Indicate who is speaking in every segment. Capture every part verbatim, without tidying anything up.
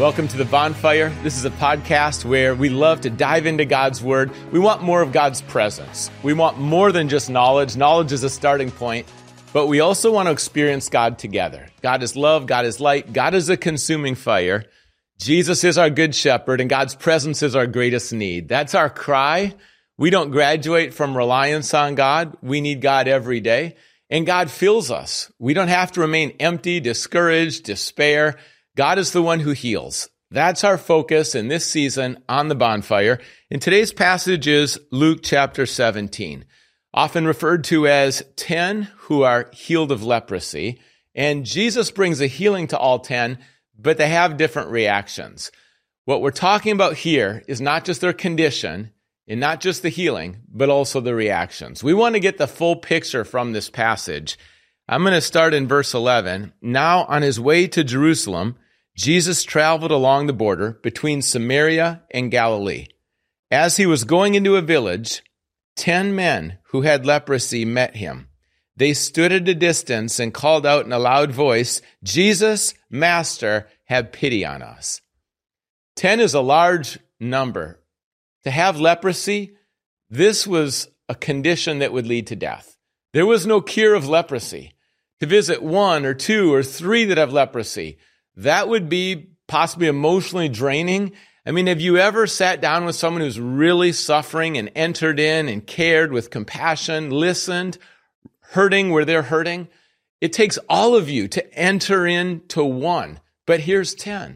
Speaker 1: Welcome to The Bonfire. This is a podcast where we love to dive into God's Word. We want more of God's presence. We want more than just knowledge. Knowledge is a starting point, but we also want to experience God together. God is love. God is light. God is a consuming fire. Jesus is our good shepherd, and God's presence is our greatest need. That's our cry. We don't graduate from reliance on God. We need God every day, and God fills us. We don't have to remain empty, discouraged, despair. God is the one who heals. That's our focus in this season on the bonfire. And today's passage is Luke chapter seventeen, often referred to as ten who are healed of leprosy. And Jesus brings a healing to all ten, but they have different reactions. What we're talking about here is not just their condition and not just the healing, but also the reactions. We want to get the full picture from this passage. I'm going to start in verse eleven. Now, on his way to Jerusalem, Jesus traveled along the border between Samaria and Galilee. As he was going into a village, ten men who had leprosy met him. They stood at a distance and called out in a loud voice, "Jesus, Master, have pity on us." Ten is a large number. To have leprosy, this was a condition that would lead to death. There was no cure of leprosy. To visit one or two or three that have leprosy, that would be possibly emotionally draining. I mean, have you ever sat down with someone who's really suffering and entered in and cared with compassion, listened, hurting where they're hurting? It takes all of you to enter into one, but here's ten.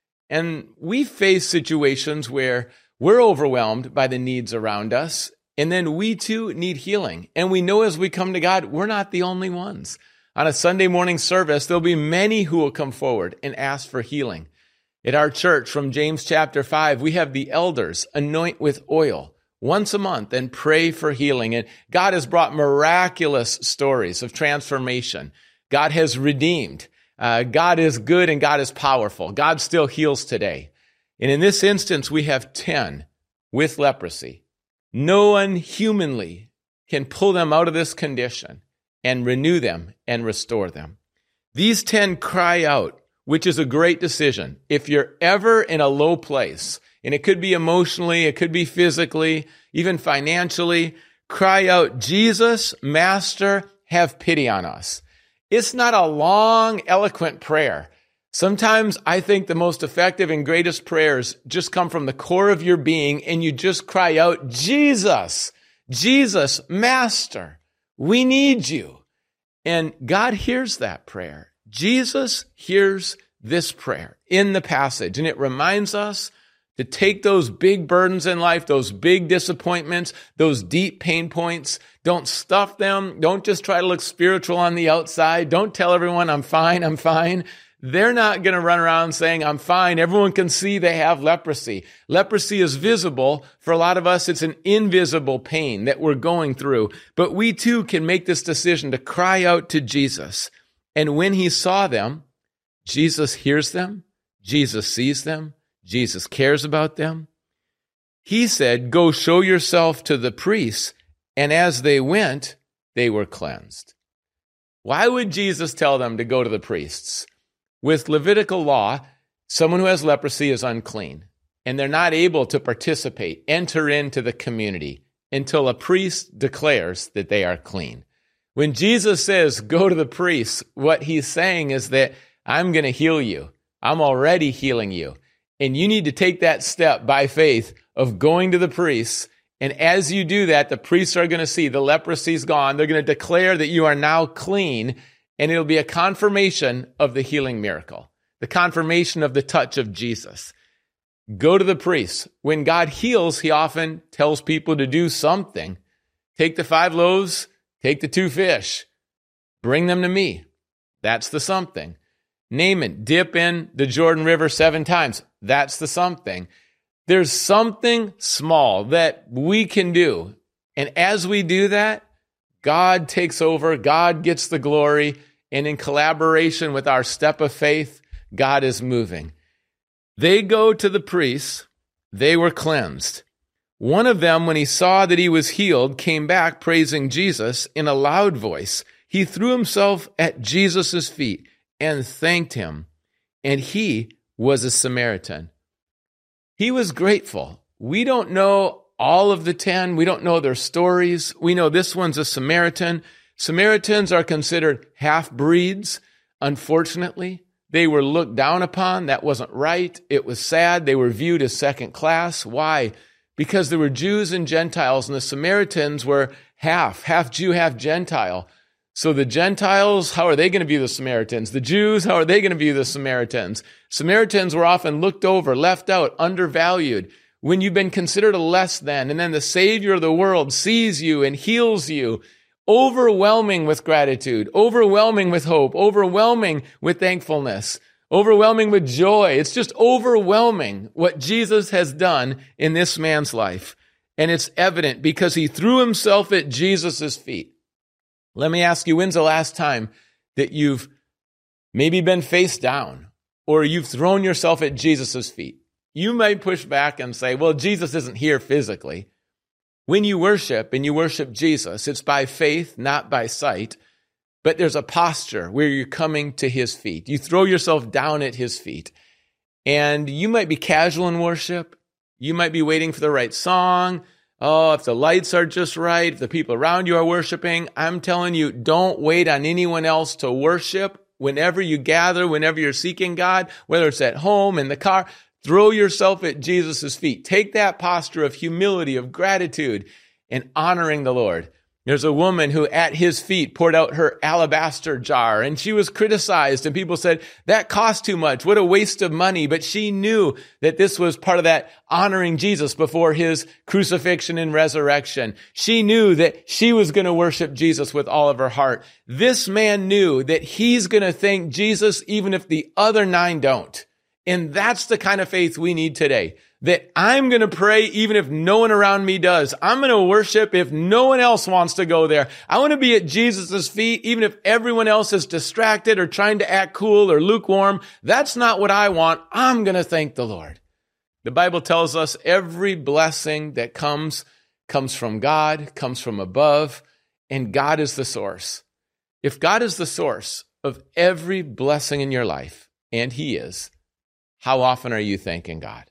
Speaker 1: And we face situations where we're overwhelmed by the needs around us, and then we too need healing. And we know as we come to God, we're not the only ones. On a Sunday morning service, there'll be many who will come forward and ask for healing. At our church, from James chapter five, we have the elders anoint with oil once a month and pray for healing. And God has brought miraculous stories of transformation. God has redeemed. Uh, God is good and God is powerful. God still heals today. And in this instance, we have ten with leprosy. No one humanly can pull them out of this condition and renew them and restore them. These ten cry out, which is a great decision. If you're ever in a low place, and it could be emotionally, it could be physically, even financially, cry out, "Jesus, Master, have pity on us." It's not a long, eloquent prayer. Sometimes I think the most effective and greatest prayers just come from the core of your being, and you just cry out, "Jesus, Jesus, Master, we need you." And God hears that prayer. Jesus hears this prayer in the passage, and it reminds us to take those big burdens in life, those big disappointments, those deep pain points. Don't stuff them. Don't just try to look spiritual on the outside. Don't tell everyone, "I'm fine, I'm fine." They're not going to run around saying, "I'm fine." Everyone can see they have leprosy. Leprosy is visible. For a lot of us, it's an invisible pain that we're going through. But we too can make this decision to cry out to Jesus. And when he saw them, Jesus hears them. Jesus sees them. Jesus cares about them. He said, "Go show yourself to the priests." And as they went, they were cleansed. Why would Jesus tell them to go to the priests? With Levitical law, someone who has leprosy is unclean, and they're not able to participate, enter into the community until a priest declares that they are clean. When Jesus says, "Go to the priests," what he's saying is that I'm going to heal you. I'm already healing you. And you need to take that step by faith of going to the priests. And as you do that, the priests are going to see the leprosy's gone. They're going to declare that you are now clean. And it'll be a confirmation of the healing miracle, the confirmation of the touch of Jesus. Go to the priests. When God heals, he often tells people to do something. Take the five loaves, take the two fish, bring them to me. That's the something. Naaman, dip in the Jordan River seven times. That's the something. There's something small that we can do. And as we do that, God takes over, God gets the glory, and in collaboration with our step of faith, God is moving. They go to the priests, they were cleansed. One of them, when he saw that he was healed, came back praising Jesus in a loud voice. He threw himself at Jesus' feet and thanked him, and he was a Samaritan. He was grateful. We don't know all of the ten. We don't know their stories. We know this one's a Samaritan. Samaritans are considered half-breeds, unfortunately. They were looked down upon. That wasn't right. It was sad. They were viewed as second class. Why? Because there were Jews and Gentiles, and the Samaritans were half, half Jew, half Gentile. So the Gentiles, how are they going to view the Samaritans? The Jews, how are they going to view the Samaritans? Samaritans were often looked over, left out, undervalued. When you've been considered a less than, and then the Savior of the world sees you and heals you, overwhelming with gratitude, overwhelming with hope, overwhelming with thankfulness, overwhelming with joy. It's just overwhelming what Jesus has done in this man's life. And it's evident because he threw himself at Jesus' feet. Let me ask you, when's the last time that you've maybe been face down or you've thrown yourself at Jesus' feet? You might push back and say, well, Jesus isn't here physically. When you worship and you worship Jesus, it's by faith, not by sight. But there's a posture where you're coming to his feet. You throw yourself down at his feet. And you might be casual in worship. You might be waiting for the right song. Oh, if the lights are just right, if the people around you are worshiping, I'm telling you, don't wait on anyone else to worship. Whenever you gather, whenever you're seeking God, whether it's at home, in the car, throw yourself at Jesus' feet. Take that posture of humility, of gratitude, and honoring the Lord. There's a woman who at his feet poured out her alabaster jar, and she was criticized, and people said, that cost too much. What a waste of money. But she knew that this was part of that honoring Jesus before his crucifixion and resurrection. She knew that she was going to worship Jesus with all of her heart. This man knew that he's going to thank Jesus even if the other nine don't. And that's the kind of faith we need today. That I'm going to pray even if no one around me does. I'm going to worship if no one else wants to go there. I want to be at Jesus' feet even if everyone else is distracted or trying to act cool or lukewarm. That's not what I want. I'm going to thank the Lord. The Bible tells us every blessing that comes, comes from God, comes from above, and God is the source. If God is the source of every blessing in your life, and he is, how often are you thanking God?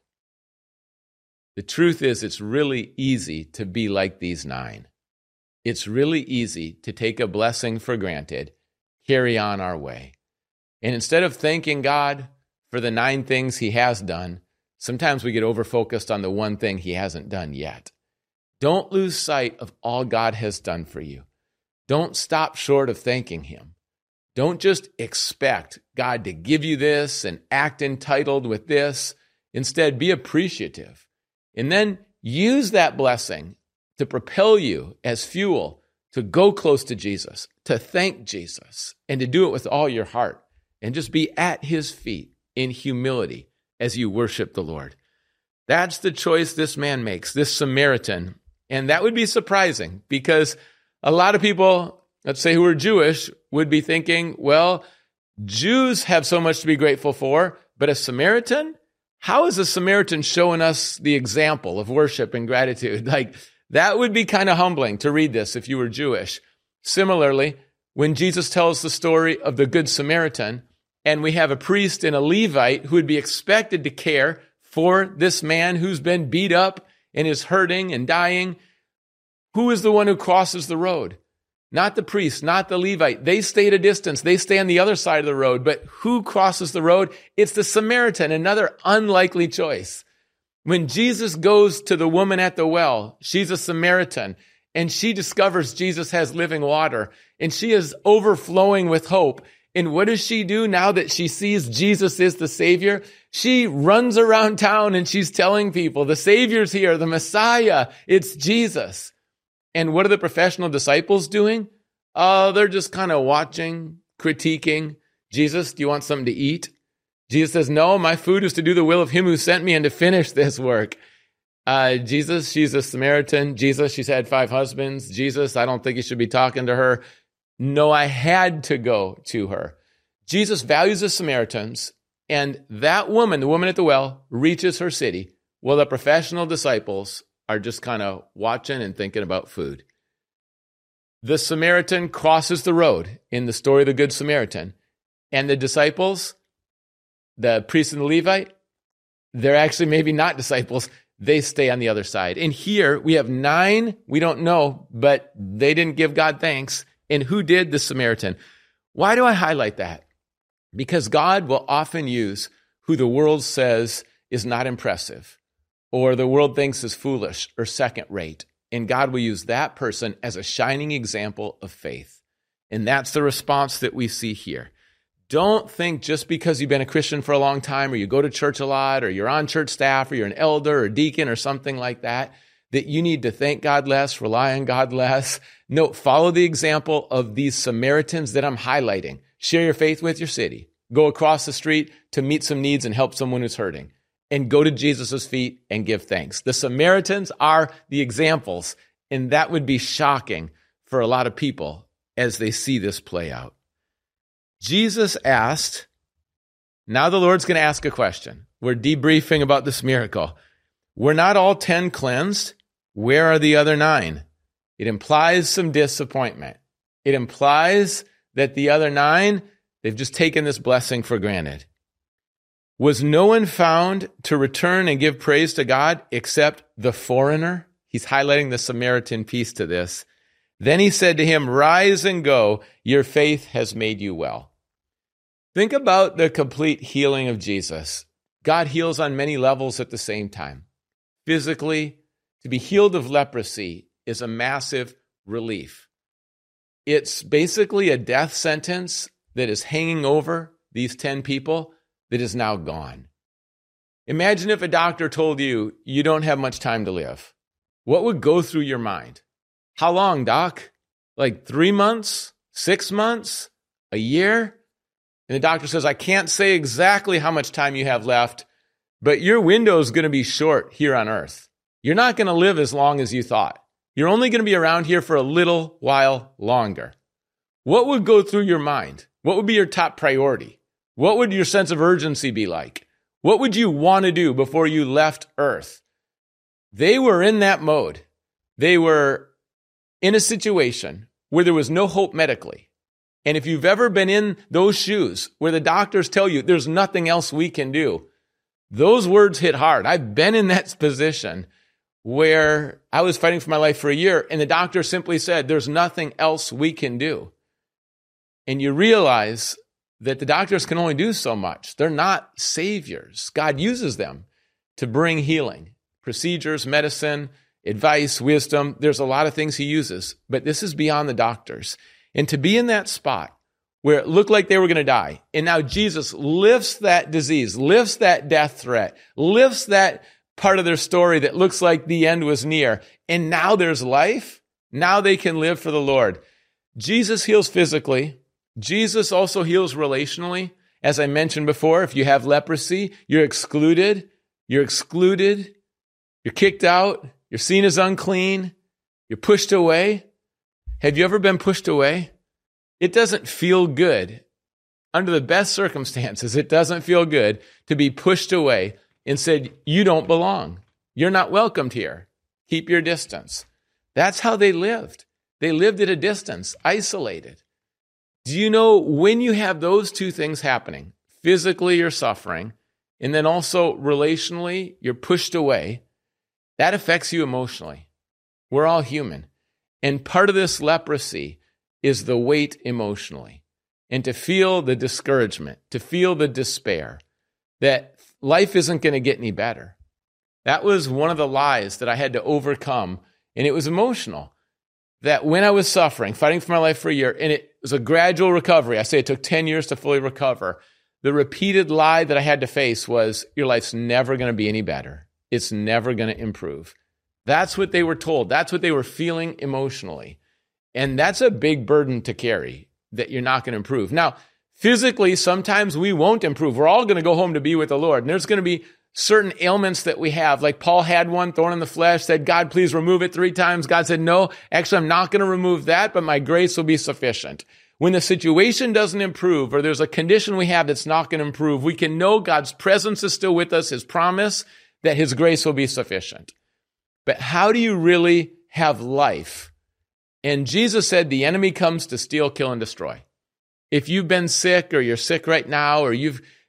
Speaker 1: The truth is, it's really easy to be like these nine. It's really easy to take a blessing for granted, carry on our way. And instead of thanking God for the nine things he has done, sometimes we get over-focused on the one thing he hasn't done yet. Don't lose sight of all God has done for you. Don't stop short of thanking him. Don't just expect God to give you this and act entitled with this. Instead, be appreciative. And then use that blessing to propel you as fuel to go close to Jesus, to thank Jesus, and to do it with all your heart. And just be at his feet in humility as you worship the Lord. That's the choice this man makes, this Samaritan. And that would be surprising because a lot of people, let's say who are Jewish, would be thinking, well, Jews have so much to be grateful for, but a Samaritan? How is a Samaritan showing us the example of worship and gratitude? Like, that would be kind of humbling to read this if you were Jewish. Similarly, when Jesus tells the story of the Good Samaritan, and we have a priest and a Levite who would be expected to care for this man who's been beat up and is hurting and dying, who is the one who crosses the road? Not the priest, not the Levite. They stay at a distance. They stay on the other side of the road. But who crosses the road? It's the Samaritan, another unlikely choice. When Jesus goes to the woman at the well, she's a Samaritan, and she discovers Jesus has living water, and she is overflowing with hope. And what does she do now that she sees Jesus is the Savior? She runs around town and she's telling people, the Savior's here, the Messiah, it's Jesus. And what are the professional disciples doing? Oh, they're just kind of watching, critiquing. Jesus, do you want something to eat? Jesus says, no, my food is to do the will of him who sent me and to finish this work. Uh, Jesus, she's a Samaritan. Jesus, she's had five husbands. Jesus, I don't think you should be talking to her. No, I had to go to her. Jesus values the Samaritans, and that woman, the woman at the well, reaches her city, while the professional disciples are just kind of watching and thinking about food. The Samaritan crosses the road in the story of the Good Samaritan, and the disciples, the priest and the Levite, they're actually maybe not disciples. They stay on the other side. And here we have nine, we don't know, but they didn't give God thanks. And who did? The Samaritan. Why do I highlight that? Because God will often use who the world says is not impressive, or the world thinks is foolish or second rate. And God will use that person as a shining example of faith. And that's the response that we see here. Don't think just because you've been a Christian for a long time, or you go to church a lot, or you're on church staff, or you're an elder or deacon or something like that, that you need to thank God less, rely on God less. No, follow the example of these Samaritans that I'm highlighting. Share your faith with your city. Go across the street to meet some needs and help someone who's hurting. And go to Jesus' feet and give thanks. The Samaritans are the examples, and that would be shocking for a lot of people as they see this play out. Jesus asked, now the Lord's going to ask a question. We're debriefing about this miracle. Were not all ten cleansed? Where are the other nine? It implies some disappointment. It implies that the other nine, they've just taken this blessing for granted. Was no one found to return and give praise to God except the foreigner? He's highlighting the Samaritan piece to this. Then he said to him, rise and go. Your faith has made you well. Think about the complete healing of Jesus. God heals on many levels at the same time. Physically, to be healed of leprosy is a massive relief. It's basically a death sentence that is hanging over these ten people that is now gone. Imagine if a doctor told you you don't have much time to live. What would go through your mind? How long, doc? Like three months? Six months? A year? And the doctor says, I can't say exactly how much time you have left, but your window is going to be short here on earth. You're not going to live as long as you thought. You're only going to be around here for a little while longer. What would go through your mind? What would be your top priority? What would your sense of urgency be like? What would you want to do before you left earth? They were in that mode. They were in a situation where there was no hope medically. And if you've ever been in those shoes where the doctors tell you there's nothing else we can do, those words hit hard. I've been in that position where I was fighting for my life for a year and the doctor simply said, there's nothing else we can do. And you realize that the doctors can only do so much. They're not saviors. God uses them to bring healing. Procedures, medicine, advice, wisdom. There's a lot of things he uses, but this is beyond the doctors. And to be in that spot where it looked like they were going to die, and now Jesus lifts that disease, lifts that death threat, lifts that part of their story that looks like the end was near, and now there's life. Now they can live for the Lord. Jesus heals physically. Jesus also heals relationally. As I mentioned before, if you have leprosy, you're excluded. You're excluded. You're kicked out. You're seen as unclean. You're pushed away. Have you ever been pushed away? It doesn't feel good. Under the best circumstances, it doesn't feel good to be pushed away and said, you don't belong. You're not welcomed here. Keep your distance. That's how they lived. They lived at a distance, isolated. Do you know when you have those two things happening, physically you're suffering, and then also relationally you're pushed away, that affects you emotionally. We're all human. And part of this leprosy is the weight emotionally. And to feel the discouragement, to feel the despair, that life isn't going to get any better. That was one of the lies that I had to overcome, and it was emotional. That when I was suffering, fighting for my life for a year, and it was a gradual recovery, I say it took ten years to fully recover, the repeated lie that I had to face was, your life's never going to be any better. It's never going to improve. That's what they were told. That's what they were feeling emotionally. And that's a big burden to carry, that you're not going to improve. Now, physically, sometimes we won't improve. We're all going to go home to be with the Lord. And there's going to be certain ailments that we have. Like Paul had one, thorn in the flesh, said, God, please remove it three times. God said, no, actually, I'm not going to remove that, but my grace will be sufficient. When the situation doesn't improve, or there's a condition we have that's not going to improve, we can know God's presence is still with us, his promise that his grace will be sufficient. But how do you really have life? And Jesus said the enemy comes to steal, kill, and destroy. If you've been sick, or you're sick right now, or you've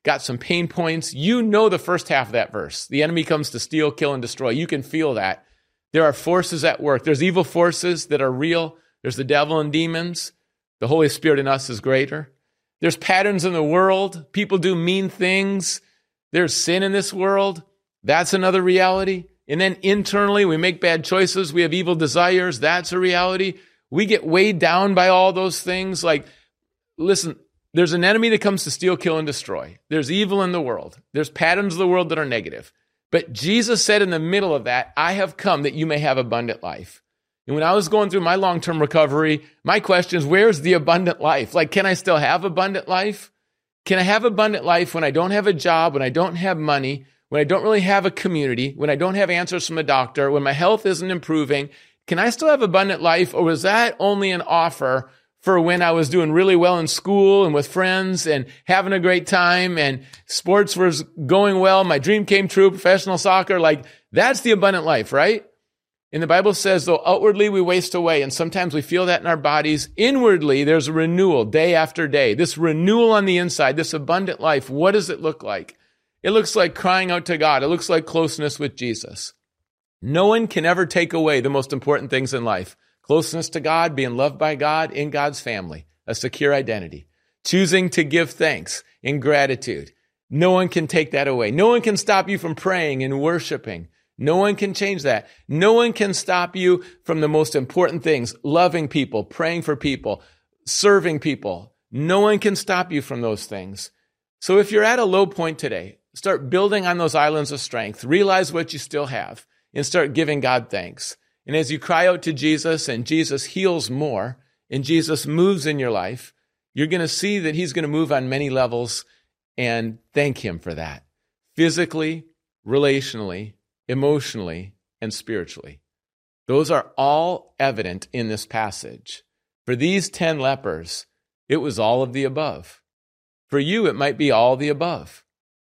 Speaker 1: got some pain points, you know the first half of that verse. The enemy comes to steal, kill, and destroy. You can feel that. There are forces at work. There's evil forces that are real. There's the devil and demons. The Holy Spirit in us is greater. There's patterns in the world. People do mean things. There's sin in this world. That's another reality. And then internally, we make bad choices. We have evil desires. That's a reality. We get weighed down by all those things. Like, listen, there's an enemy that comes to steal, kill, and destroy. There's evil in the world. There's patterns of the world that are negative. But Jesus said in the middle of that, I have come that you may have abundant life. And when I was going through my long-term recovery, my question is, where's the abundant life? Like, can I still have abundant life? Can I have abundant life when I don't have a job, when I don't have money, when I don't really have a community, when I don't have answers from a doctor, when my health isn't improving? Can I still have abundant life, or was that only an offer for when I was doing really well in school and with friends and having a great time and sports was going well, my dream came true, professional soccer? Like, that's the abundant life, right? And the Bible says, though outwardly we waste away, and sometimes we feel that in our bodies, inwardly there's a renewal day after day. This renewal on the inside, this abundant life, what does it look like? It looks like crying out to God. It looks like closeness with Jesus. No one can ever take away the most important things in life. Closeness to God, being loved by God, in God's family, a secure identity, choosing to give thanks in gratitude. No one can take that away. No one can stop you from praying and worshiping. No one can change that. No one can stop you from the most important things, loving people, praying for people, serving people. No one can stop you from those things. So if you're at a low point today, start building on those islands of strength. Realize what you still have and start giving God thanks. And as you cry out to Jesus and Jesus heals more and Jesus moves in your life, you're going to see that he's going to move on many levels, and thank him for that. Physically, relationally, emotionally, and spiritually. Those are all evident in this passage. For these ten lepers, it was all of the above. For you, it might be all the above.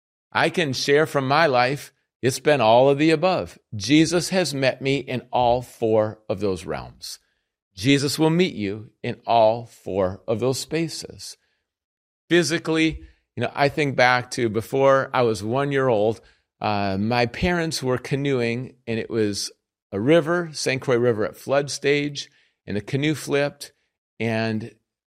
Speaker 1: I can share from my life, it's been all of the above. Jesus has met me in all four of those realms. Jesus will meet you in all four of those spaces. Physically, you know, I think back to before I was one year old, uh, my parents were canoeing, and it was a river, Saint Croix River at flood stage, and the canoe flipped, and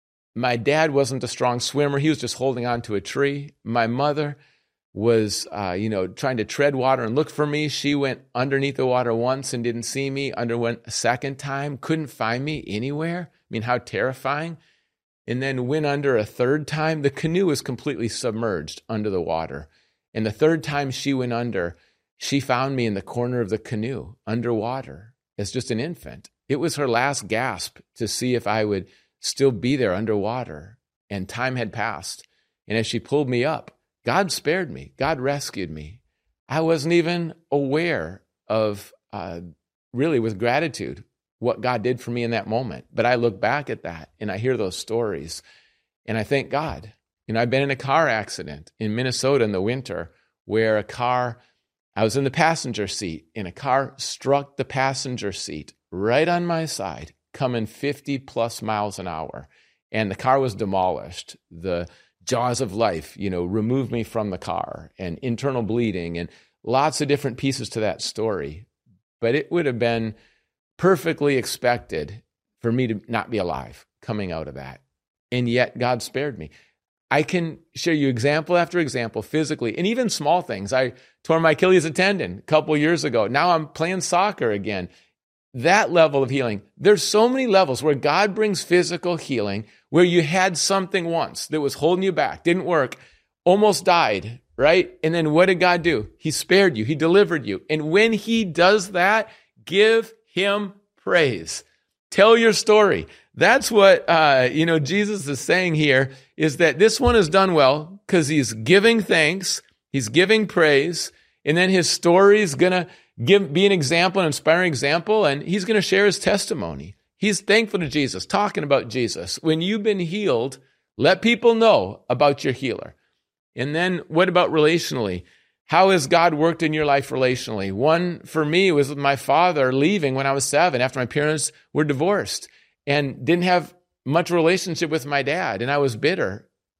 Speaker 1: my dad wasn't a strong swimmer. He was just holding on to a tree. My mother was, uh, you know, trying to tread water and look for me. She went underneath the water once and didn't see me, underwent a second time, couldn't find me anywhere. I mean, how terrifying. And then went under a third time. The canoe was completely submerged under the water. And the third time she went under, she found me in the corner of the canoe, underwater, as just an infant. It was her last gasp to see if I would still be there underwater. And time had passed. And as she pulled me up, God spared me. God rescued me. I wasn't even aware of, uh, really with gratitude, what God did for me in that moment. But I look back at that and I hear those stories and I thank God. You know, I've been in a car accident in Minnesota in the winter where a car, I was in the passenger seat and a car struck the passenger seat right on my side, coming fifty plus miles an hour. And the car was demolished. The jaws of life, you know, removed me from the car, and internal bleeding and lots of different pieces to that story. But it would have been perfectly expected for me to not be alive coming out of that. And yet God spared me. I can show you example after example physically, and even small things. I tore my Achilles tendon a couple years ago. Now I'm playing soccer again. That level of healing. There's so many levels where God brings physical healing, where you had something once that was holding you back, didn't work, almost died, right? And then what did God do? He spared you. He delivered you. And when he does that, give him praise. Tell your story. That's what, uh, you know, Jesus is saying here, is that this one has done well because he's giving thanks, he's giving praise, and then his story is going to give, be an example, an inspiring example, and he's going to share his testimony. He's thankful to Jesus, talking about Jesus. When you've been healed, let people know about your healer. And then what about relationally? How has God worked in your life relationally? One for me was with my father leaving when I was seven after my parents were divorced and didn't have much relationship with my dad. And I was bitter.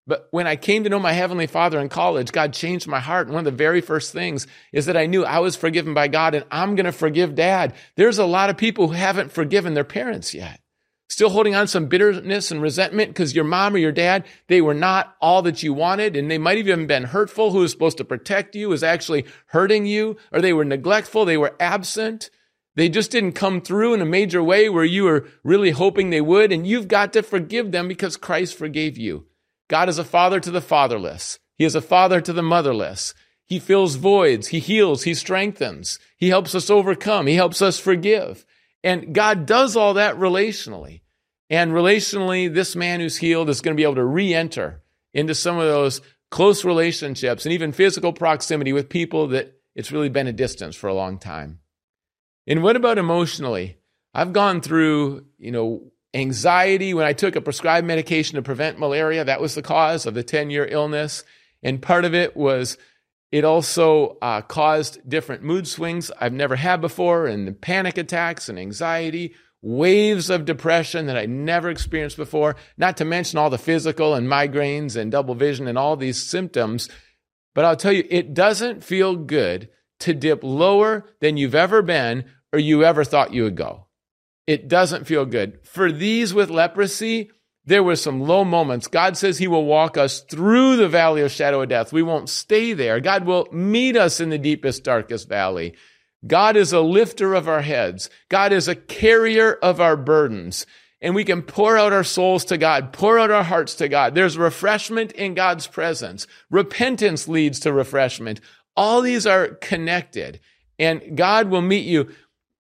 Speaker 1: But when I came to know my Heavenly Father in college, God changed my heart. And one of the very first things is that I knew I was forgiven by God, and I'm going to forgive Dad. There's a lot of people who haven't forgiven their parents yet. Still holding on to some bitterness and resentment because your mom or your dad, they were not all that you wanted, and they might have even been hurtful. Who was supposed to protect you was actually hurting you, or they were neglectful, they were absent. They just didn't come through in a major way where you were really hoping they would, and you've got to forgive them because Christ forgave you. God is a father to the fatherless. He is a father to the motherless. He fills voids. He heals. He strengthens. He helps us overcome. He helps us forgive. And God does all that relationally. And relationally, this man who's healed is going to be able to re-enter into some of those close relationships and even physical proximity with people that it's really been a distance for a long time. And what about emotionally? I've gone through, you know, anxiety when I took a prescribed medication to prevent malaria. That was the cause of the ten-year illness. And part of it was it also uh, caused different mood swings I've never had before, and panic attacks and anxiety, waves of depression that I never experienced before, not to mention all the physical and migraines and double vision and all these symptoms. But I'll tell you, it doesn't feel good to dip lower than you've ever been or you ever thought you would go. It doesn't feel good. For these with leprosy, there were some low moments. God says he will walk us through the valley of shadow of death. We won't stay there. God will meet us in the deepest, darkest valley. God is a lifter of our heads. God is a carrier of our burdens. And we can pour out our souls to God, pour out our hearts to God. There's refreshment in God's presence. Repentance leads to refreshment. All these are connected. And God will meet you.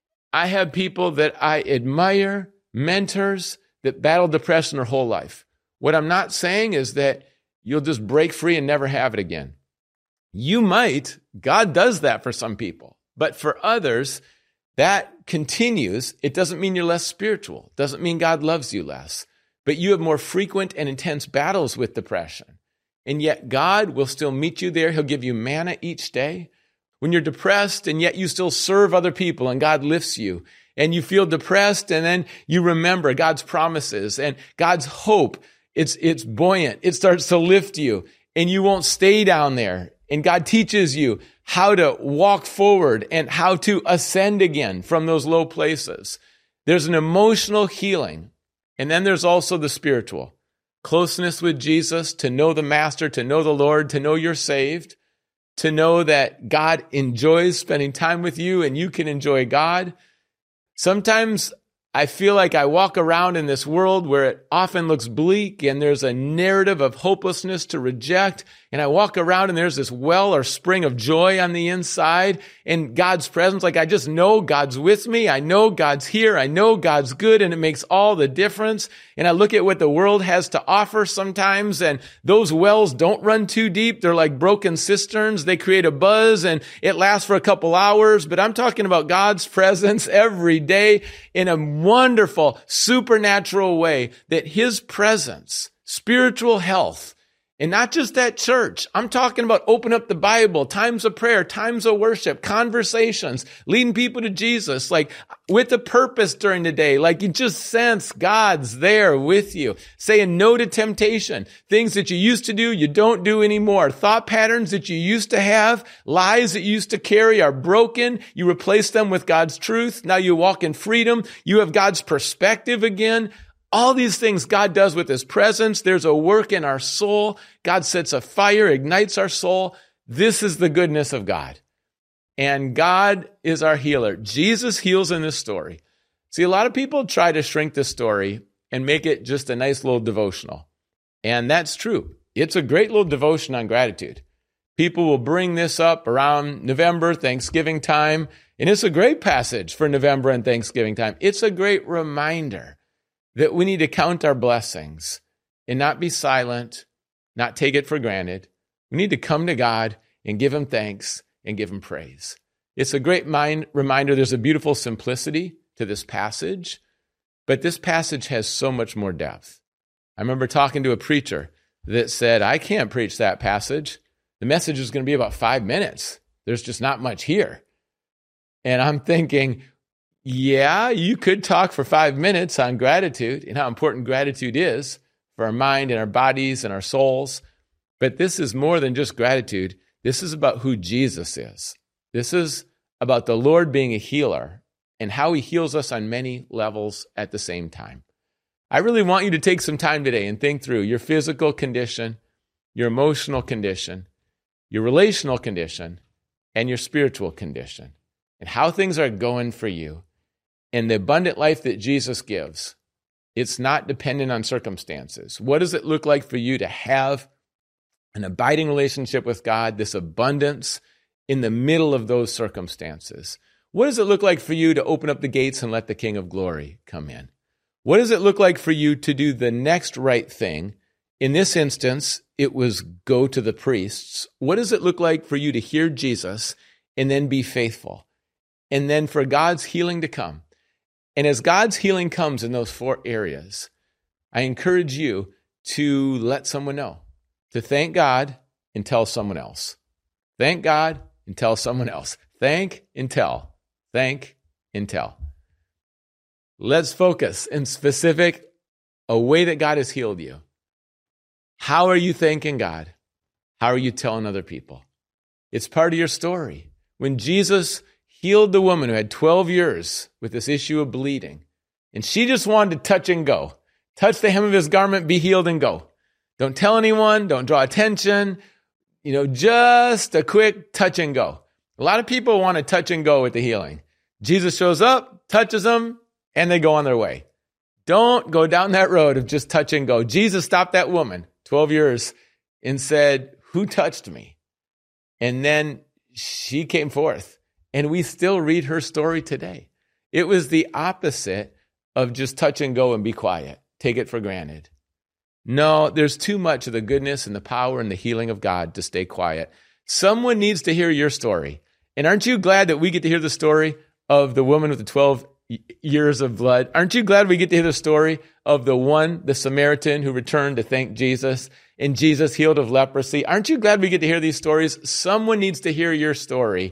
Speaker 1: I have people that I admire, mentors that battle depression their whole life. What I'm not saying is that you'll just break free and never have it again. You might. God does that for some people. But for others, that continues. It doesn't mean you're less spiritual. It doesn't mean God loves you less. But you have more frequent and intense battles with depression. And yet God will still meet you there. He'll give you manna each day. When you're depressed and yet you still serve other people and God lifts you, and you feel depressed and then you remember God's promises and God's hope, it's, it's buoyant. It starts to lift you and you won't stay down there. And God teaches you how to walk forward and how to ascend again from those low places. There's an emotional healing. And then there's also the spiritual. Closeness with Jesus, to know the Master, to know the Lord, to know you're saved, to know that God enjoys spending time with you and you can enjoy God. Sometimes I feel like I walk around in this world where it often looks bleak and there's a narrative of hopelessness to reject. And I walk around and there's this well or spring of joy on the inside and God's presence. Like I just know God's with me. I know God's here. I know God's good, and it makes all the difference. And I look at what the world has to offer sometimes, and those wells don't run too deep. They're like broken cisterns. They create a buzz and it lasts for a couple hours. But I'm talking about God's presence every day in a wonderful, supernatural way, that his presence, spiritual health, and not just that church. I'm talking about open up the Bible, times of prayer, times of worship, conversations, leading people to Jesus, like with a purpose during the day. Like you just sense God's there with you, saying no to temptation, things that you used to do, you don't do anymore. Thought patterns that you used to have, lies that you used to carry are broken. You replace them with God's truth. Now you walk in freedom. You have God's perspective again. All these things God does with his presence. There's a work in our soul. God sets a fire, ignites our soul. This is the goodness of God. And God is our healer. Jesus heals in this story. See, a lot of people try to shrink this story and make it just a nice little devotional. And that's true. It's a great little devotion on gratitude. People will bring this up around November, Thanksgiving time. And it's a great passage for November and Thanksgiving time. It's a great reminder that we need to count our blessings and not be silent, not take it for granted. We need to come to God and give him thanks and give him praise. It's a great mind reminder. There's a beautiful simplicity to this passage, but this passage has so much more depth. I remember talking to a preacher that said, I can't preach that passage. The message is going to be about five minutes. There's just not much here. And I'm thinking, yeah, you could talk for five minutes on gratitude and how important gratitude is for our mind and our bodies and our souls. But this is more than just gratitude. This is about who Jesus is. This is about the Lord being a healer and how he heals us on many levels at the same time. I really want you to take some time today and think through your physical condition, your emotional condition, your relational condition, and your spiritual condition, and how things are going for you. And the abundant life that Jesus gives, it's not dependent on circumstances. What does it look like for you to have an abiding relationship with God, this abundance in the middle of those circumstances? What does it look like for you to open up the gates and let the King of Glory come in? What does it look like for you to do the next right thing? In this instance, it was go to the priests. What does it look like for you to hear Jesus and then be faithful? And then for God's healing to come. And as God's healing comes in those four areas, I encourage you to let someone know, to thank God and tell someone else. Thank God and tell someone else. Thank and tell. Thank and tell. Let's focus in specific, a way that God has healed you. How are you thanking God? How are you telling other people? It's part of your story. When Jesus healed the woman who had twelve years with this issue of bleeding, and she just wanted to touch and go. Touch the hem of his garment, be healed and go. Don't tell anyone, don't draw attention. You know, just a quick touch and go. A lot of people want to touch and go with the healing. Jesus shows up, touches them, and they go on their way. Don't go down that road of just touch and go. Jesus stopped that woman, twelve years, and said, who touched me? And then she came forth, and we still read her story today. It was the opposite of just touch and go and be quiet. Take it for granted. No, there's too much of the goodness and the power and the healing of God to stay quiet. Someone needs to hear your story. And aren't you glad that we get to hear the story of the woman with the twelve years of blood? Aren't you glad we get to hear the story of the one, the Samaritan, who returned to thank Jesus, and Jesus healed of leprosy? Aren't you glad we get to hear these stories? Someone needs to hear your story.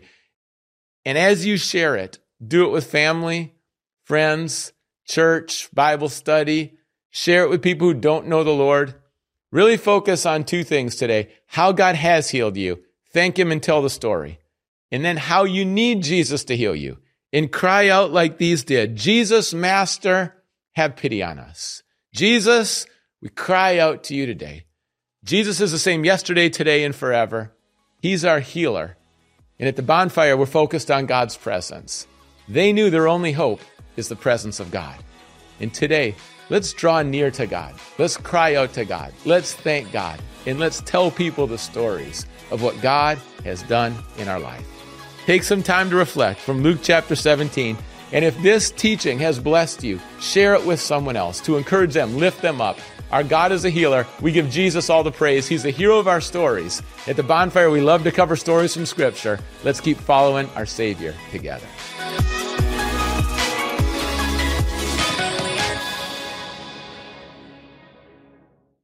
Speaker 1: And as you share it, do it with family, friends, church, Bible study. Share it with people who don't know the Lord. Really focus on two things today: how God has healed you, thank him and tell the story. And then how you need Jesus to heal you. And cry out like these did, Jesus, Master, have pity on us. Jesus, we cry out to you today. Jesus is the same yesterday, today, and forever. He's our healer. And at the bonfire, we're focused on God's presence. They knew their only hope is the presence of God. And today, let's draw near to God. Let's cry out to God. Let's thank God. And let's tell people the stories of what God has done in our life. Take some time to reflect from Luke chapter seventeen. And if this teaching has blessed you, share it with someone else to encourage them, lift them up. Our God is a healer. We give Jesus all the praise. He's the hero of our stories. At the bonfire, we love to cover stories from Scripture. Let's keep following our Savior together.